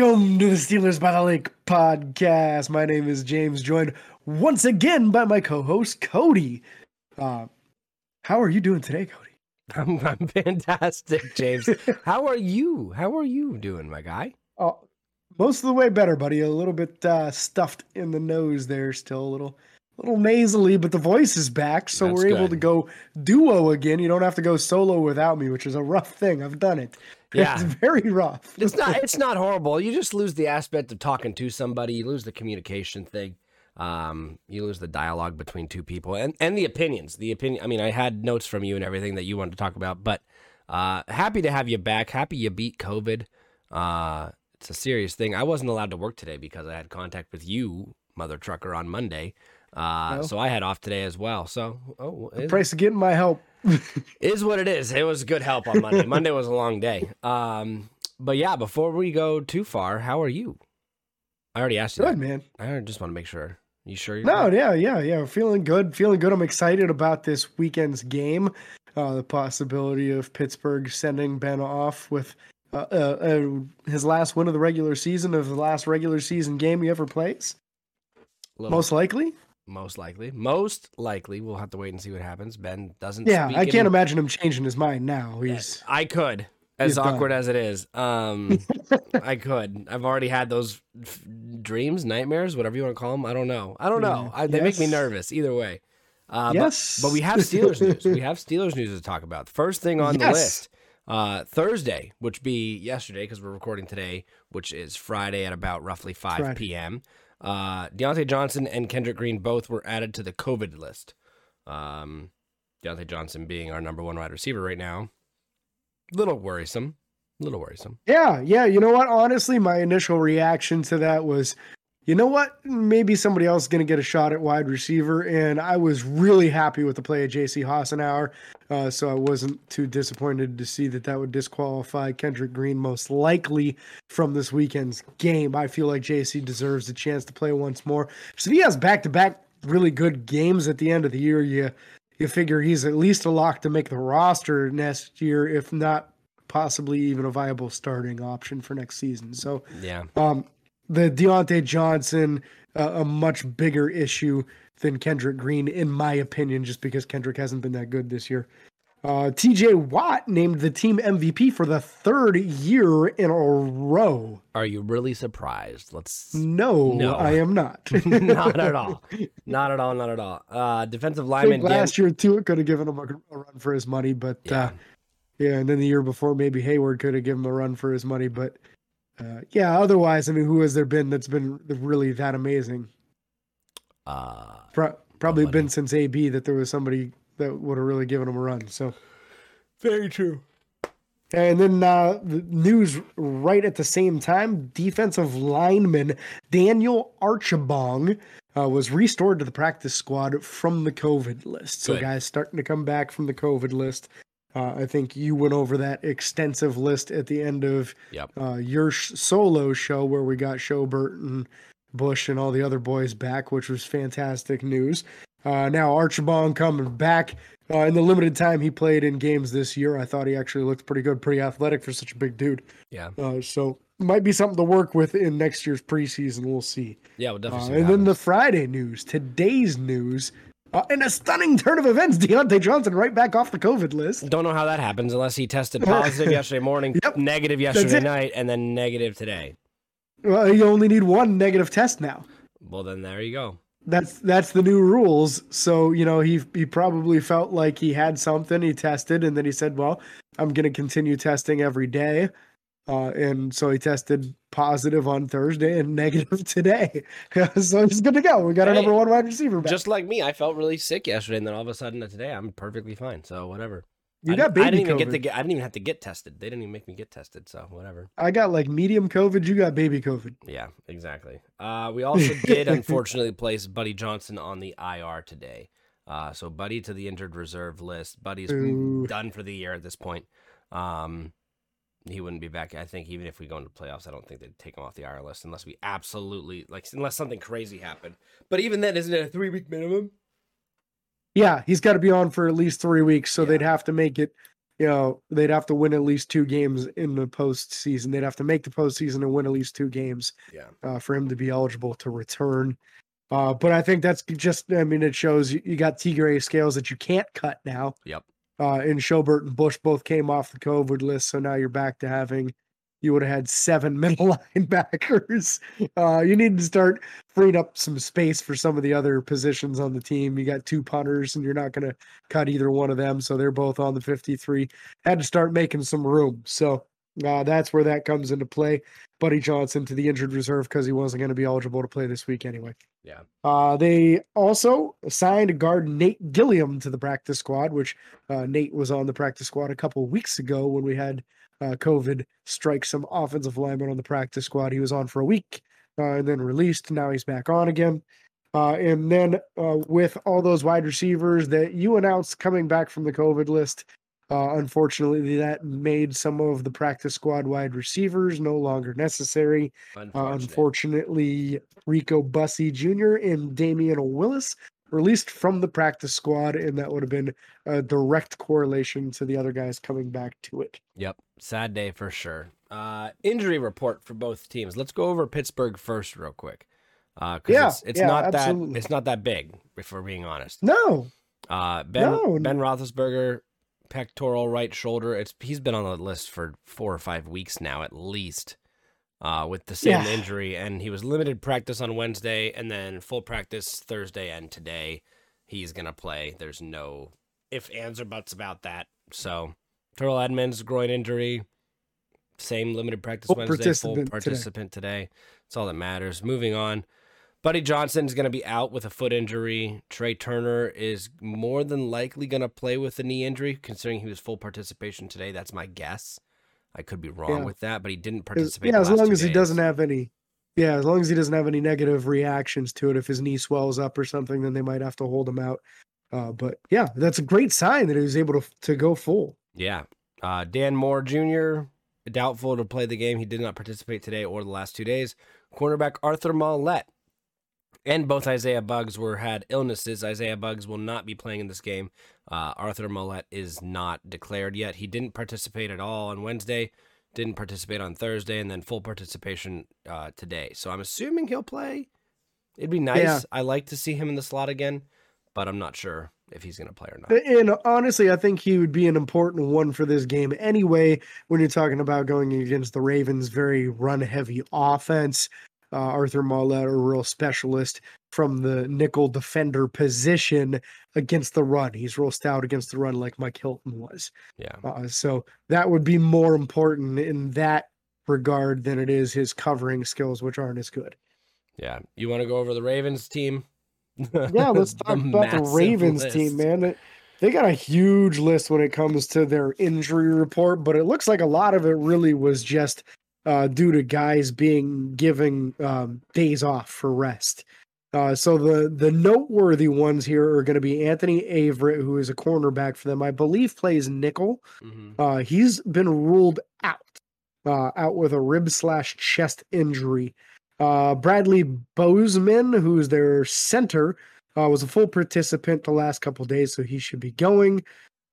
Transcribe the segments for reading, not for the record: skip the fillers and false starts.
Welcome to the Steelers by the Lake podcast. My name is James, joined once again by my co-host Cody. How are you doing today, Cody? I'm fantastic, James. How are you? How are you doing, my guy? Most of the way better, buddy. A little bit stuffed in the nose there, still a little nasally, but the voice is back, so That's we're able to good. go duo again. You don't have to go solo without me, which is a rough thing. I've done it. Yeah. It's very rough. It's not horrible. You just lose the aspect of talking to somebody. You lose the communication thing. You lose the dialogue between two people and the opinions. I mean, I had notes from you and everything that you wanted to talk about, but happy to have you back. Happy you beat COVID. It's a serious thing. I wasn't allowed to work today because I had contact with you, mother trucker, on Monday. So I had off today as well. So, The price of getting my help. is what it is. It was good help on Monday. Monday was a long day. But yeah, before we go too far, how are you? I already asked you Good, that. man. I just want to make sure. You sure? No, yeah. Feeling good. I'm excited about this weekend's game. The possibility of Pittsburgh sending Ben off with his last win of the regular season, of the last regular season game he ever plays. Most likely. Most likely. We'll have to wait and see what happens. Ben doesn't. Yeah, speak I can't imagine him changing his mind now. I could, as awkward as it is. I could. I've already had those dreams, nightmares, whatever you want to call them. I don't know. They make me nervous either way. Yes. But we have Steelers news. We have Steelers news to talk about. The first thing on the list, Thursday, which be yesterday because we're recording today, which is Friday at about roughly 5 p.m. Diontae Johnson and Kendrick Green both were added to the COVID list. Diontae Johnson being our number one wide receiver right now. Little worrisome. Yeah. You know what? Honestly, my initial reaction to that was, you know what? Maybe somebody else is going to get a shot at wide receiver. And I was really happy with the play of J.C. Hassenauer. So I wasn't too disappointed to see that would disqualify Kendrick Green most likely from this weekend's game. I feel like J.C. deserves a chance to play once more. So if he has back-to-back really good games at the end of the year, you figure he's at least a lock to make the roster next year, if not possibly even a viable starting option for next season. So yeah. The Diontae Johnson, a much bigger issue than Kendrick Green, in my opinion, just because Kendrick hasn't been that good this year. TJ Watt named the team MVP for the third year in a row. Are you really surprised? No, I am not. Not at all. Defensive lineman. Last year, too, could have given him a run for his money, but and then the year before, maybe Hayward could have given him a run for his money, but otherwise, I mean, who has there been that's been really that amazing? Probably been since AB that there was somebody that would have really given him a run. So very true. And then the news right at the same time, defensive lineman Daniel Archibong was restored to the practice squad from the COVID list. So guys starting to come back from the COVID list. I think you went over that extensive list at the end of your solo show where we got Schobert and Bush and all the other boys back, which was fantastic news. Now Archibong coming back in the limited time he played in games this year. I thought he actually looked pretty good, pretty athletic for such a big dude. Yeah. So might be something to work with in next year's preseason. We'll see. Yeah, we'll definitely see. And then the Friday news, today's news. In a stunning turn of events, Diontae Johnson right back off the COVID list. Don't know how that happens unless he tested positive yesterday morning, negative yesterday night, and then negative today. Well, you only need one negative test now. Well, then there you go. That's the new rules. So, he probably felt like he had something. He tested, and then he said, well, I'm going to continue testing every day. And so he tested positive on Thursday and negative today. So he's good to go. We got our number one wide receiver back. Just like me, I felt really sick yesterday, and then all of a sudden today I'm perfectly fine. So whatever. You got baby I didn't COVID. I didn't even have to get tested. They didn't even make me get tested. So whatever. I got like medium COVID. You got baby COVID. Yeah, exactly. We also did unfortunately place Buddy Johnson on the IR today. So Buddy to the injured reserve list. Buddy's done for the year at this point. He wouldn't be back. I think even if we go into playoffs, I don't think they'd take him off the IR list unless we absolutely unless something crazy happened. But even then, isn't it a 3-week minimum? Yeah, he's got to be on for at least 3 weeks, so they'd have to make it they'd have to win at least 2 games in the postseason. They'd have to make the postseason and win at least 2 games for him to be eligible to return. But I think that's just, it shows you got Tigre scales that you can't cut now. Yep. And Schobert and Bush both came off the COVID list, so now you're back to having, you would have had 7 middle linebackers. You need to start freeing up some space for some of the other positions on the team. You got 2 punters, and you're not going to cut either one of them, so they're both on the 53. Had to start making some room. So that's where that comes into play. Buddy Johnson to the injured reserve because he wasn't going to be eligible to play this week anyway. Yeah. They also signed guard Nate Gilliam to the practice squad, which Nate was on the practice squad a couple of weeks ago when we had COVID strike some offensive linemen on the practice squad. He was on for a week and then released. Now he's back on again. And then with all those wide receivers that you announced coming back from the COVID list, unfortunately, that made some of the practice squad wide receivers no longer necessary. Unfortunately, Rico Bussey Jr. and Damian Willis released from the practice squad, and that would have been a direct correlation to the other guys coming back to it. Yep. Sad day for sure. Injury report for both teams. Let's go over Pittsburgh first real quick. It's not that big, if we're being honest. No. Ben Roethlisberger, pectoral right shoulder. He's been on the list for 4 or 5 weeks now at least, with the same injury, and he was limited practice on Wednesday and then full practice Thursday and today. He's gonna play. There's no ifs, ands, or buts about that. So Terrell Edmonds, groin injury, same limited practice Wednesday, full participant today. That's all that matters. Moving on. Buddy Johnson is going to be out with a foot injury. Trey Turner is more than likely going to play with a knee injury, considering he was full participation today. That's my guess. I could be wrong with that, but he didn't participate. As long as he doesn't have any negative reactions to it. If his knee swells up or something, then they might have to hold him out. But yeah, that's a great sign that he was able to go full. Yeah. Dan Moore Jr., doubtful to play the game. He did not participate today or the last 2 days. Cornerback Arthur Maulet and both Isaiah Buggs had illnesses. Isaiah Buggs will not be playing in this game. Arthur Maulet is not declared yet. He didn't participate at all on Wednesday, didn't participate on Thursday, and then full participation today. So I'm assuming he'll play. It'd be nice. Yeah. I like to see him in the slot again, but I'm not sure if he's going to play or not. And honestly, I think he would be an important one for this game anyway, when you're talking about going against the Ravens' very run-heavy offense. Arthur Maulet, a real specialist from the nickel defender position against the run. He's real stout against the run like Mike Hilton was. Yeah. So that would be more important in that regard than it is his covering skills, which aren't as good. Yeah. You want to go over the Ravens team? Yeah, let's talk about the Ravens team, man. They got a huge list when it comes to their injury report, but it looks like a lot of it really was just due to guys being given days off for rest. So the noteworthy ones here are going to be Anthony Averett, who is a cornerback for them. I believe plays nickel. Mm-hmm. He's been ruled out with a rib/chest injury. Bradley Bozeman, who's their center, was a full participant the last couple of days, so he should be going.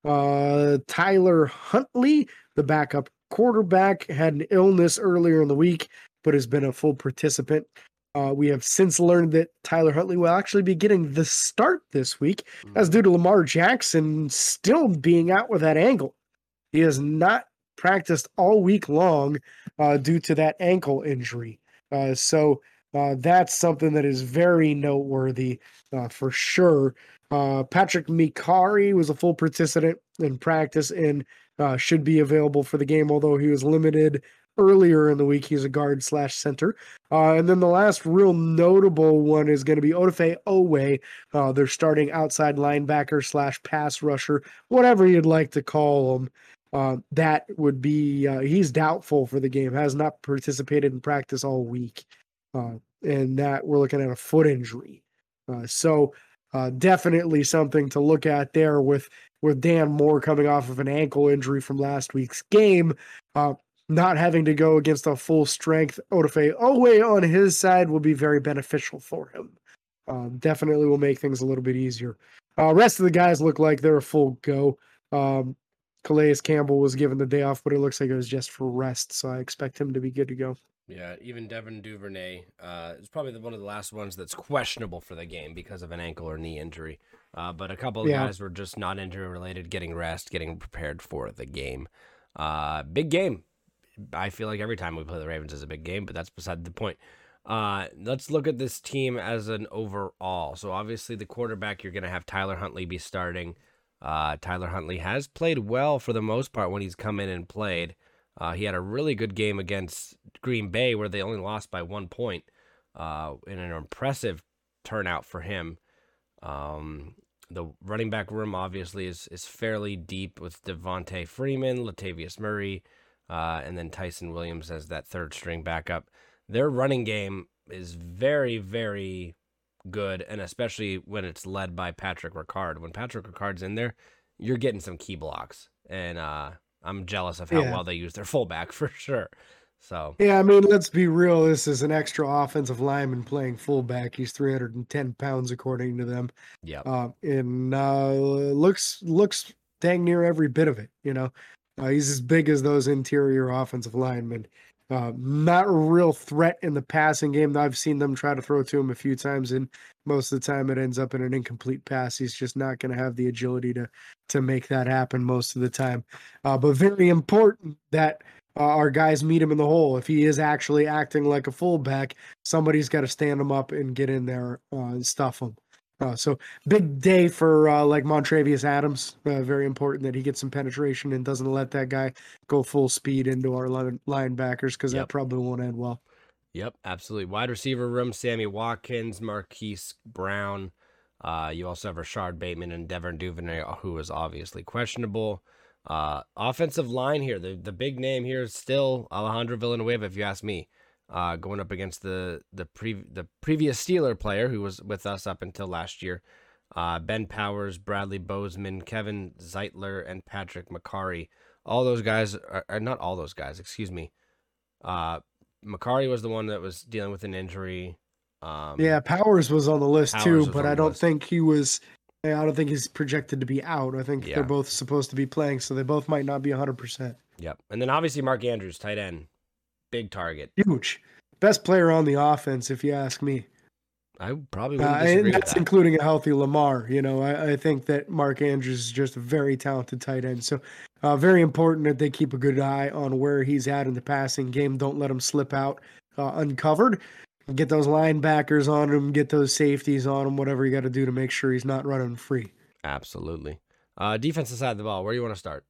Tyler Huntley, the backup quarterback, had an illness earlier in the week, but has been a full participant. We have since learned that Tyler Huntley will actually be getting the start this week, as due to Lamar Jackson still being out with that ankle. He has not practiced all week long due to that ankle injury. So that's something that is very noteworthy for sure. Patrick Mikari was a full participant in practice and should be available for the game, although he was limited earlier in the week. He's a guard/center. And then the last real notable one is going to be Odafe Owe. They're starting outside linebacker/pass rusher, whatever you'd like to call him. That would be, he's doubtful for the game, has not participated in practice all week. And that we're looking at a foot injury. So definitely something to look at there with Dan Moore coming off of an ankle injury from last week's game. Not having to go against a full strength Odafe Owe on his side will be very beneficial for him. Definitely will make things a little bit easier. Rest of the guys look like they're a full go. Calais Campbell was given the day off, but it looks like it was just for rest. So I expect him to be good to go. Yeah, even Devin Duvernay is probably one of the last ones that's questionable for the game because of an ankle or knee injury. But a couple of guys were just not injury related, getting rest, getting prepared for the game. Big game. I feel like every time we play the Ravens is a big game, but that's beside the point. Let's look at this team as an overall. So obviously the quarterback, you're going to have Tyler Huntley be starting. Tyler Huntley has played well for the most part when he's come in and played. He had a really good game against Green Bay where they only lost by 1 point in an impressive turnout for him. The running back room obviously is fairly deep with Devontae Freeman, Latavius Murray, and then Tyson Williams as that third string backup. Their running game is very, very good, and especially when it's led by Patrick Ricard. When Patrick Ricard's in there, you're getting some key blocks, and I'm jealous of how well they use their fullback for sure. So yeah, I mean, let's be real. This is an extra offensive lineman playing fullback. He's 310 pounds according to them. Yeah, and looks dang near every bit of it. He's as big as those interior offensive linemen. Not a real threat in the passing game. I've seen them try to throw to him a few times, and most of the time it ends up in an incomplete pass. He's just not going to have the agility to make that happen most of the time. But very important that our guys meet him in the hole. If he is actually acting like a fullback, somebody's got to stand him up and get in there and stuff him. So big day for like Montravius Adams. Very important that he gets some penetration and doesn't let that guy go full speed into our linebackers because that probably won't end well. Yep, absolutely. Wide receiver room, Sammy Watkins, Marquise Brown. You also have Rashard Bateman and Devin Duvernay, who is obviously questionable. Offensive line here, the big name here is still Alejandro Villanueva, if you ask me. Going up against the previous Steeler player who was with us up until last year, Ben Powers, Bradley Bozeman, Kevin Zeitler, and Patrick McCarry. All those guys are not all those guys. Excuse me. McCarry was the one that was dealing with an injury. Powers was on the list too, but I don't think he was. I don't think he's projected to be out. I think they're both supposed to be playing, so they both might not be 100%. Yep, and then obviously Mark Andrews, tight end. Big target. Huge. Best player on the offense, if you ask me. I probably wouldn't disagree with that. Including a healthy Lamar. I think that Mark Andrews is just a very talented tight end. So very important that they keep a good eye on where he's at in the passing game. Don't let him slip out uncovered. Get those linebackers on him, get those safeties on him, whatever you got to do to make sure he's not running free. Absolutely. Defensive side of the ball, where do you want to start?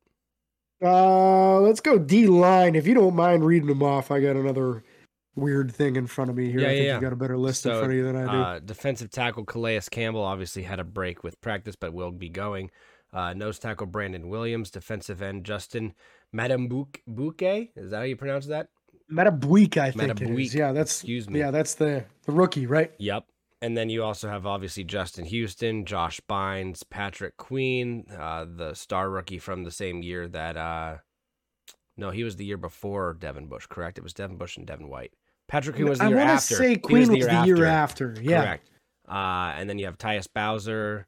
Let's go D-line. If you don't mind reading them off, I got another weird thing in front of me here. I think you got a better list in front of you than I do. Defensive tackle Calais Campbell obviously had a break with practice, but will be going. Nose tackle Brandon Williams. Defensive end Justin Madubuike. Is that how you pronounce that? Madubuike, I think it is. Yeah, excuse me. Yeah, that's the rookie, right? Yep. And then you also have obviously Justin Houston, Josh Bynes, Patrick Queen, the star rookie from the same year that no, he was the year before Devin Bush, correct? It was Devin Bush and Devin White. Patrick Queen was the year after. I want to say Queen was the year after. Yeah. Correct. And then you have Tyus Bowser,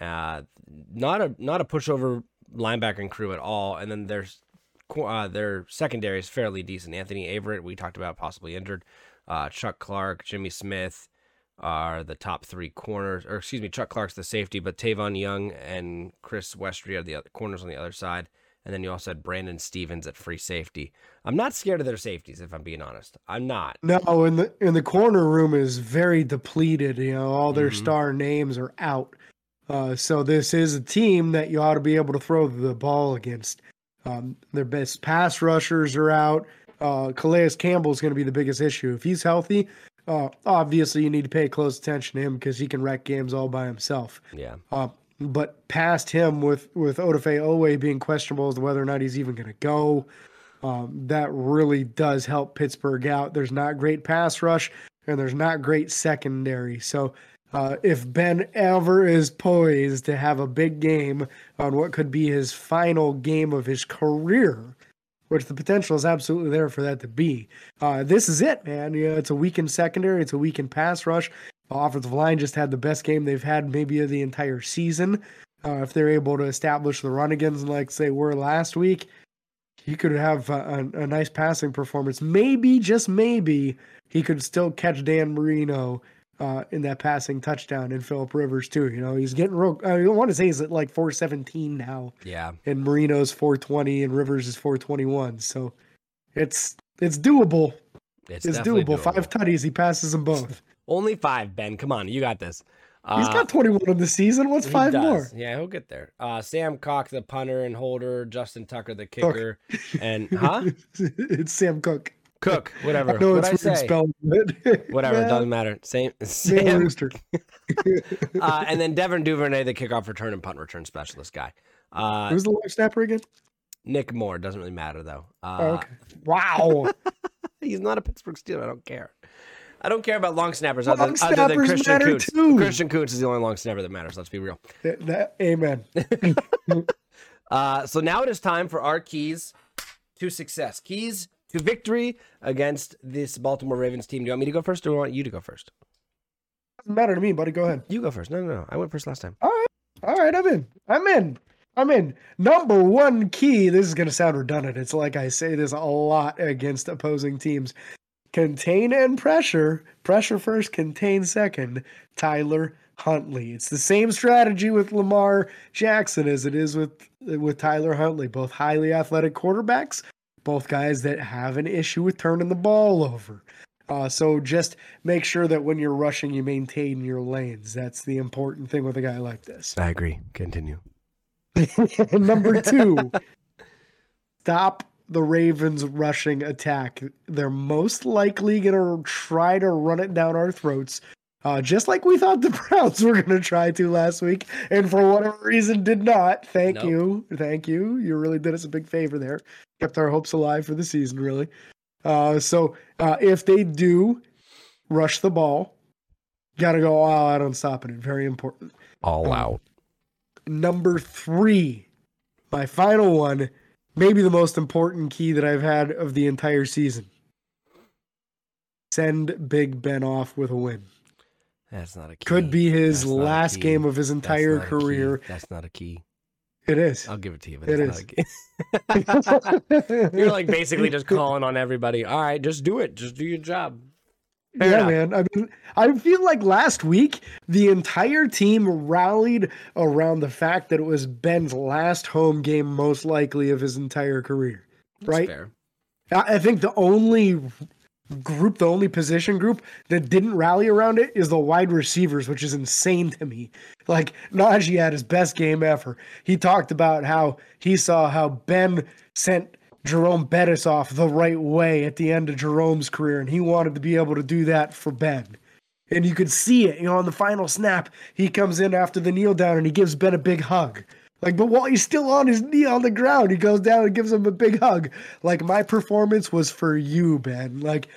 not a pushover linebacking crew at all. And then their secondary is fairly decent. Anthony Averett, we talked about, possibly injured. Chuck Clark, Jimmy Smith are the top three corners, or excuse me, Chuck Clark's the safety, but Tavon Young and Chris Westry are the other corners on the other side. And then you also had Brandon Stevens at free safety. I'm not scared of their safeties, if I'm being honest. I'm not. No, in the corner room is very depleted. All their star names are out. So this is a team that you ought to be able to throw the ball against. Their best pass rushers are out. Calais Campbell is going to be the biggest issue. If he's healthy, obviously you need to pay close attention to him because he can wreck games all by himself. Yeah. But past him, with Odafe Owe being questionable as to whether or not he's even going to go, that really does help Pittsburgh out. There's not great pass rush, and there's not great secondary. So if Ben ever is poised to have a big game on what could be his final game of his career, which the potential is absolutely there for that to be, this is it, man. It's a weakened secondary. It's a weakened pass rush. Offensive line just had the best game they've had maybe of the entire season. If they're able to establish the run against, like say were last week, he could have a nice passing performance. Maybe, just maybe, he could still catch Dan Marino in that passing touchdown and Phillip Rivers too. You know, he's getting real. I want to say he's at like 417 now. Yeah. And Marino's 420 and Rivers is 421. So it's doable. It's doable. 5 tutties. He passes them both. Only 5, Ben. Come on, you got this. He's got 21 in the season. What's 5 more? Yeah, he'll get there. Sam Cock, the punter and holder. Justin Tucker, the kicker. And It's Sam Cook. Cook, whatever. I know What'd it's weird spelled. Whatever, it doesn't matter. Sam. Rooster. And then Devin Duvernay, the kickoff return and punt return specialist guy. Who's the long snapper again? Nick Moore. Doesn't really matter, though. Okay. Wow. He's not a Pittsburgh Steeler. I don't care. I don't care about long snappers other than Christian Kuntz. Too. Christian Kuntz is the only long snapper that matters. Let's be real. Amen. So now it is time for our keys to success. Keys to victory against this Baltimore Ravens team. Do you want me to go first or do I want you to go first? Doesn't matter to me, buddy. Go ahead. You go first. No. I went first last time. All right. I'm in. Number 1 key. This is going to sound redundant. It's like I say this a lot against opposing teams. Contain and pressure. Pressure first, contain second. Tyler Huntley. It's the same strategy with Lamar Jackson as it is with Tyler Huntley. Both highly athletic quarterbacks. Both guys that have an issue with turning the ball over. So just make sure that when you're rushing, you maintain your lanes. That's the important thing with a guy like this. I agree. Continue. Number 2, stop the Ravens' rushing attack. They're most likely going to try to run it down our throats, just like we thought the Browns were going to try to last week, and for whatever reason did not. Thank you. You really did us a big favor there. Kept our hopes alive for the season, really. So if they do rush the ball, got to go all out on stopping it. Very important. All out. Number 3, my final one, maybe the most important key that I've had of the entire season. Send Big Ben off with a win. That's not a key. Could be his last game of his entire career. That's not a key. It is. I'll give it to you, but it's not a key. You're like basically just calling on everybody. All right, just do it. Just do your job. Fair enough. Man. I mean, I feel like last week, the entire team rallied around the fact that it was Ben's last home game, most likely of his entire career. That's right? Fair. I think the only position group that didn't rally around it is the wide receivers, which is insane to me. Like, Najee had his best game ever. He talked about how he saw how Ben sent Jerome Bettis off the right way at the end of Jerome's career, and he wanted to be able to do that for Ben. And you could see it, on the final snap, he comes in after the kneel down and he gives Ben a big hug. Like, but while he's still on his knee on the ground, he goes down and gives him a big hug. Like, my performance was for you, Ben. Like,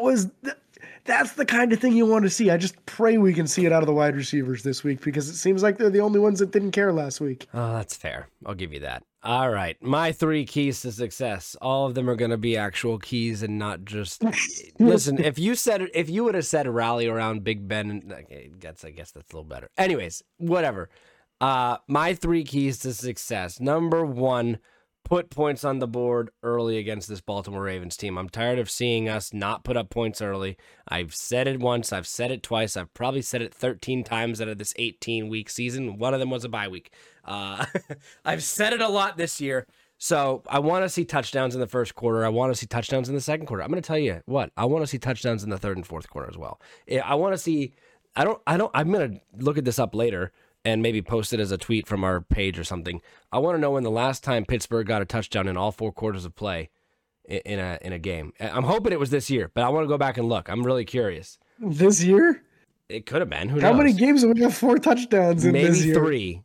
that's the kind of thing you want to see. I just pray we can see it out of the wide receivers this week because it seems like they're the only ones that didn't care last week. Oh, that's fair. I'll give you that. All right. My 3 keys to success. All of them are going to be actual keys and not just... Listen, if you would have said rally around Big Ben, I guess that's a little better. Anyways, whatever. My 3 keys to success. Number 1, put points on the board early against this Baltimore Ravens team. I'm tired of seeing us not put up points early. I've said it once. I've said it twice. I've probably said it 13 times out of this 18-week season. One of them was a bye week. I've said it a lot this year. So I want to see touchdowns in the first quarter. I want to see touchdowns in the second quarter. I'm going to tell you what. I want to see touchdowns in the third and fourth quarter as well. I want to see... I'm going to look at this up later and maybe post it as a tweet from our page or something. I want to know when the last time Pittsburgh got a touchdown in all 4 quarters of play in a game. I'm hoping it was this year, but I want to go back and look. I'm really curious. This year? It could have been. Who knows? How many games have we got 4 touchdowns in this year? Maybe 3.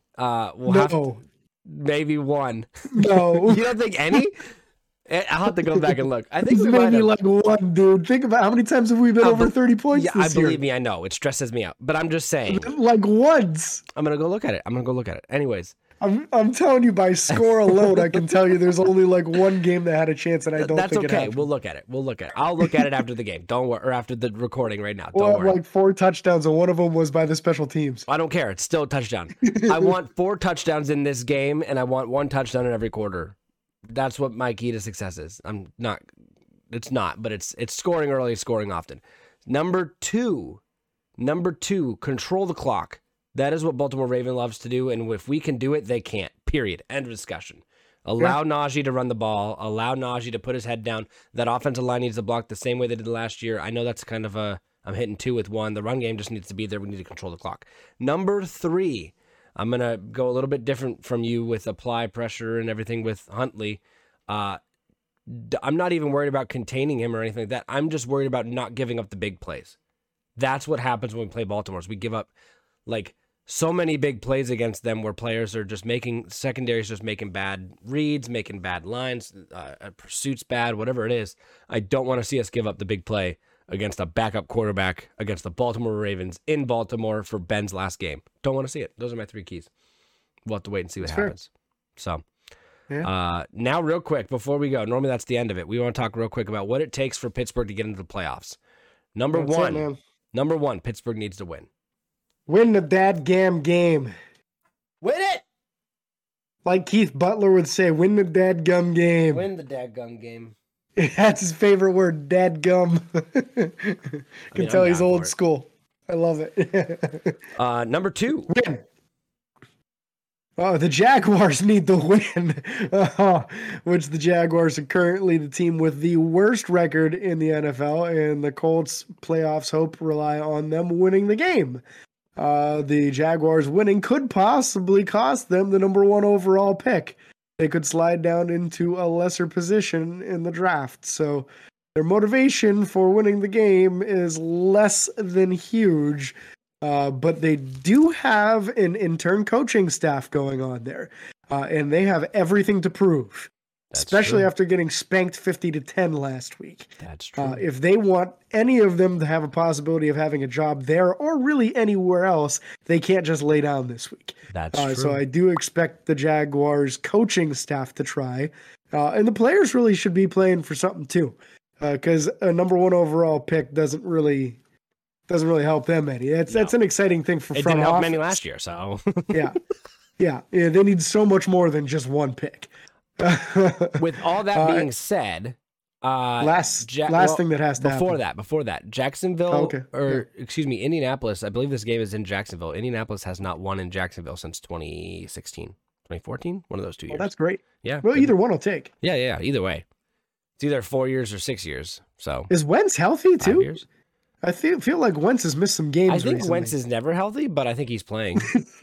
Maybe 1. No. You don't think any? I'll have to go back and look. I think maybe like 1, dude. Think about how many times have we been over 30 points this year? Believe me, I know. It stresses me out. But I'm just saying. Like once. I'm going to go look at it. Anyways. I'm telling you, by score alone, I can tell you there's only like one game that had a chance, and I don't That's think okay. it happened. We'll look at it. I'll look at it after the game. Don't worry, or after the recording right now. Don't worry. Like 4 touchdowns, and one of them was by the special teams. I don't care. It's still a touchdown. I want 4 touchdowns in this game, and I want 1 touchdown in every quarter. That's what my key to success is. It's not, but it's scoring early, scoring often. Number two, control the clock. That is what Baltimore Raven loves to do, and if we can do it, they can't. Period. End of discussion. Allow Najee to run the ball. Allow Najee to put his head down. That offensive line needs to block the same way they did last year. I know that's kind of I'm hitting 2 with 1. The run game just needs to be there. We need to control the clock. Number 3, I'm going to go a little bit different from you with apply pressure and everything with Huntley. I'm not even worried about containing him or anything like that. I'm just worried about not giving up the big plays. That's what happens when we play Baltimore. Is we give up like so many big plays against them where players are just secondaries just making bad reads, making bad lines, pursuits bad, whatever it is. I don't want to see us give up the big play against a backup quarterback against the Baltimore Ravens in Baltimore for Ben's last game. Don't want to see it. Those are my 3 keys. We'll have to wait and see what happens. So now real quick before we go, normally that's the end of it. We want to talk real quick about what it takes for Pittsburgh to get into the playoffs. Number one, Pittsburgh needs to win. Win the dadgam game. Win it! Like Keith Butler would say, win the dadgum game. Win the dadgum game. That's his favorite word, dadgum. Can tell he's old school. I love it. Number 2. Win. Oh, the Jaguars need the win, which the Jaguars are currently the team with the worst record in the NFL, and the Colts playoffs hope rely on them winning the game. The Jaguars winning could possibly cost them the number 1 overall pick. They could slide down into a lesser position in the draft. So their motivation for winning the game is less than huge. But they do have an intern coaching staff going on there, and they have everything to prove. Especially after getting spanked 50-10 last week. That's true. If they want any of them to have a possibility of having a job there or really anywhere else, they can't just lay down this week. That's true. So I do expect the Jaguars coaching staff to try. And the players really should be playing for something too. Because a number 1 overall pick doesn't really help them any. That's an exciting thing for front office. It didn't help many last year, so. Yeah. They need so much more than just 1 pick. With all that being said, last thing that has to happen. Before that, Jacksonville, Indianapolis, I believe this game is in Jacksonville. Indianapolis has not won in Jacksonville since 2016, 2014, one of those 2 years. Oh, that's great. Yeah. Well, either one will take. Yeah, either way. It's either 4 years or 6 years. So is Wentz healthy too? 5 years? I feel like Wentz has missed some games. I think recently. Wentz is never healthy, but I think he's playing.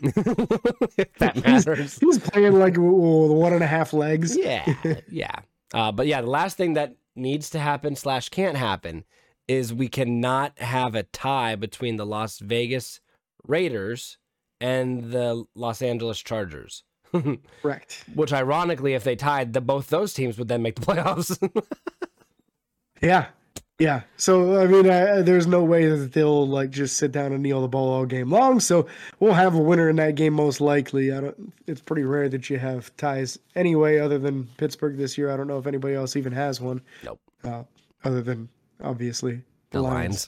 If that matters. He's playing like the 1.5 legs. Yeah. But yeah, the last thing that needs to happen / can't happen is we cannot have a tie between the Las Vegas Raiders and the Los Angeles Chargers. Correct. Which ironically, if they tied, both those teams would then make the playoffs. Yeah. So, I mean, there's no way that they'll like just sit down and kneel the ball all game long. So we'll have a winner in that game most likely. It's pretty rare that you have ties anyway, other than Pittsburgh this year. I don't know if anybody else even has one. Nope. Other than obviously the Lions.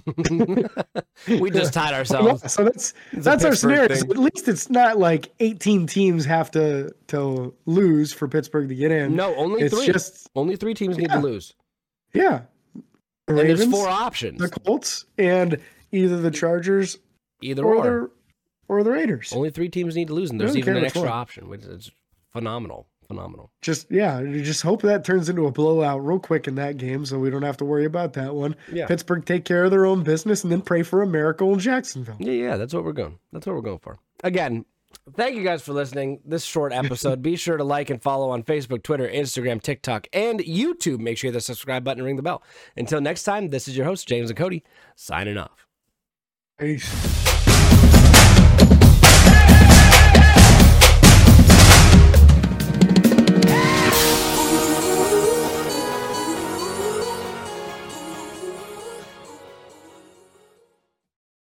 We just tied ourselves. Yeah, so that's our scenario. So at least it's not like 18 teams have to lose for Pittsburgh to get in. No, only 3. Only 3 teams need to lose. Yeah. The Ravens, and there's 4 options. The Colts and either the Chargers or the Raiders. Only 3 teams need to lose, and there's even an extra option, which is phenomenal. Just hope that turns into a blowout real quick in that game so we don't have to worry about that one. Yeah. Pittsburgh take care of their own business and then pray for a miracle in Jacksonville. Yeah, that's what we're going. That's what we're going for. Again, thank you guys for listening. This short episode. Be sure to like and follow on Facebook, Twitter, Instagram, TikTok, and YouTube. Make sure you hit the subscribe button and ring the bell. Until next time, this is your host, James and Cody, signing off. Peace.